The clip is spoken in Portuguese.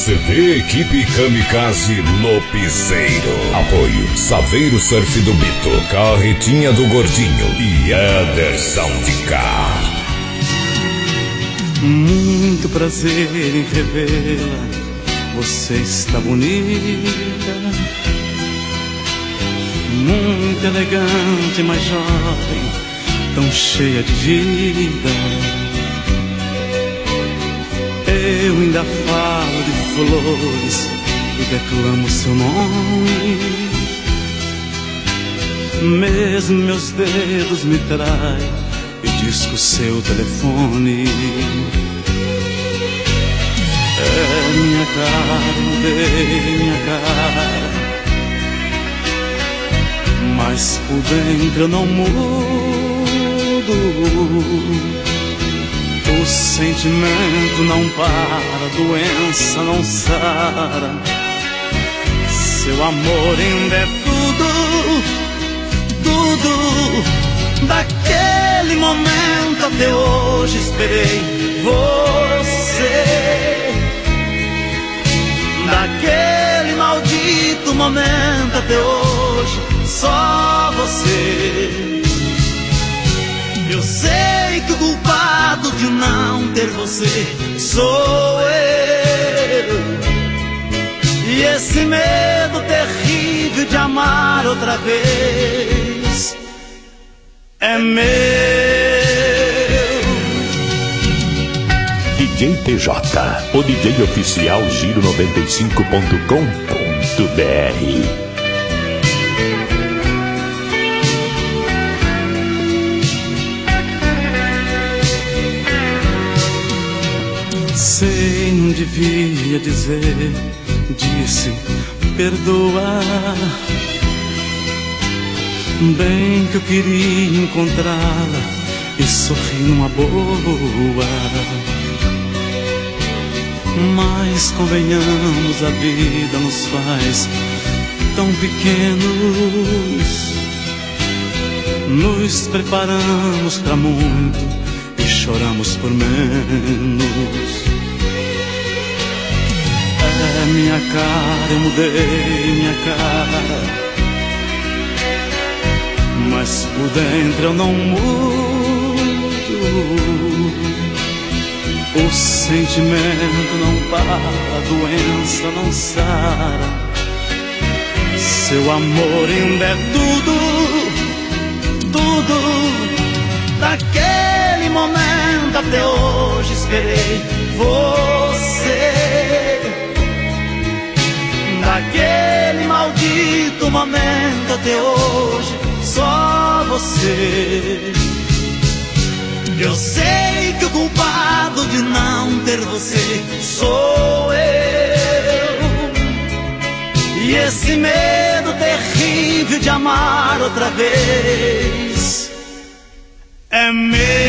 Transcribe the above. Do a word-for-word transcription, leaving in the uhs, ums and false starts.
C D Equipe Kamikaze no Piseiro. Apoio Saveiro Surf do Bito, Carretinha do Gordinho e Ederson de Cá. Muito prazer em revê-la, você está bonita, muito elegante, mais jovem, tão cheia de vida. Eu ainda falo de flores e declamo seu nome, mesmo meus dedos me traem e disco seu telefone. É minha cara, mudei minha cara, mas por dentro eu não mudo. O sentimento não para, a doença não sara. Seu amor ainda é tudo, tudo. Daquele momento até hoje esperei você. Daquele maldito momento até hoje, só você. Eu sei que o culpado de não ter você sou eu. E esse medo terrível de amar outra vez é meu. D J T J, o D J oficial Giro noventa e cinco ponto com ponto B R. Sei, não devia dizer, disse, perdoa. Bem que eu queria encontrá-la e sorrir numa boa. Mas convenhamos, a vida nos faz tão pequenos. Nos preparamos pra muito e choramos por menos. É minha cara, eu mudei minha cara, mas por dentro eu não mudo. O sentimento não para, a doença não sara. Seu amor ainda é tudo, tudo. Daquele momento até hoje esperei você. Daquele maldito momento até hoje, só você. Eu sei que o culpado de não ter você sou eu. E esse medo terrível de amar outra vez é meu.